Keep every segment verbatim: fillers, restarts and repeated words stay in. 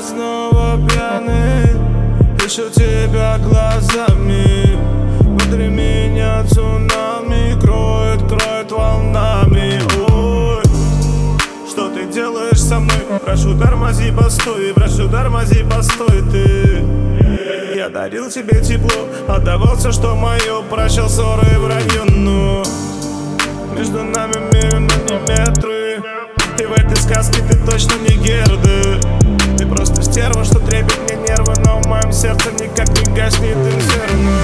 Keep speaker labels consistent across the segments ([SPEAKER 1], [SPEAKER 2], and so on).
[SPEAKER 1] снова пьяный, ищу тебя глазами. Внутри меня цунами кроет, кроет волнами. Ой, что ты делаешь со мной? Прошу, тормози, постой, прошу, тормози, постой ты. Я дарил тебе тепло, отдавал все, что мое, прощал ссоры и вранье, но между нами мир, но не метры. И в этой сказке ты точно не Герда. Ты просто стерва, что трепет мне нервы, но в моем сердце никак не гаснет инферно.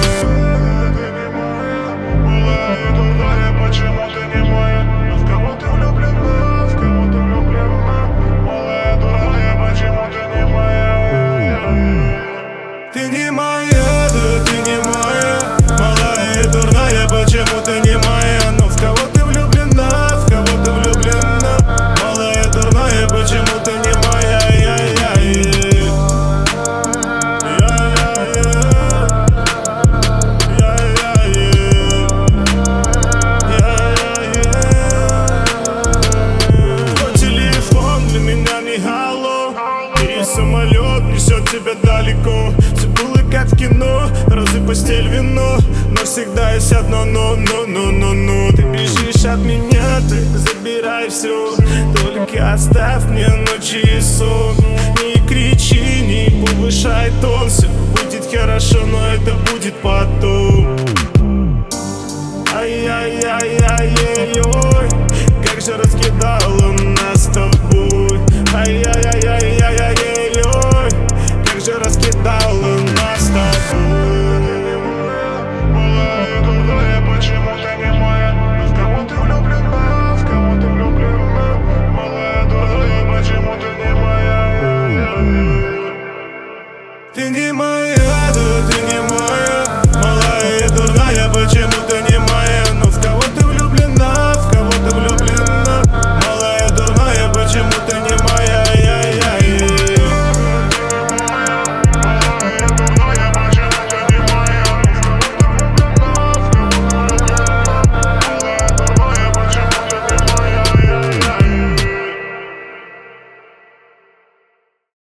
[SPEAKER 1] Почему ты не моя? В кого ты влюблена? В кого ты влюблена? Малая дурная, почему ты не моя? Ты не моя, да ты не моя. Малая дурная, почему ты не моя? Но в кого ты влюблена? В кого ты влюблена? Малая дурная, почему ты не моя? Самолет несет тебя далеко. Все было как в кино, розы, постель, вино. Но всегда есть одно но, но, но, но, но. Ты бежишь от меня, так забирай все. Только оставь мне ночи и сон. Не кричи, не повышай тон. Все будет хорошо, но это будет потом. Ай-яй-яй-яй-яй.